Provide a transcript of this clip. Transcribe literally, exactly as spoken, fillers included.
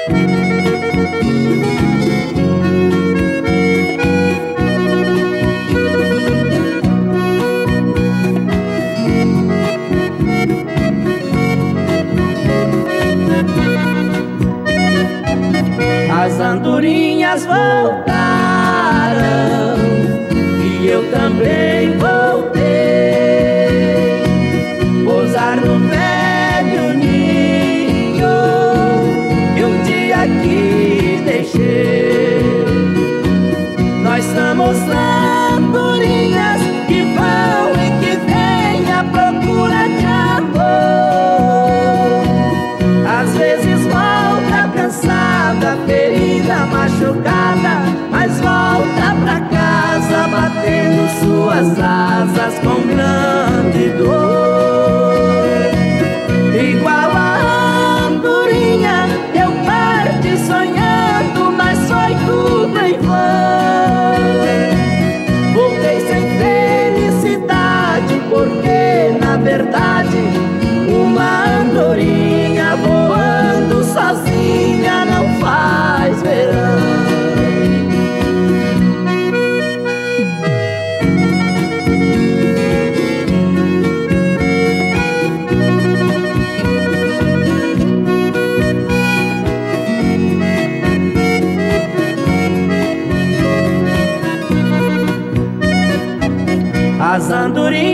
As andorinhas voltaram e eu também voltei. Pousar no velho ninho que um dia aqui deixei. Nós somos andorinhas que vão e que vêm à procura de amor. Às vezes volta cansada, ferida, machucada, mas volta pra casa batendo suas asas com grande dor. Igual a andorinha eu parti sonhando, mas foi tudo em vão. Voltei sem felicidade porque na verdade uma andorinha voando sozinha não faz verão. As andorinhas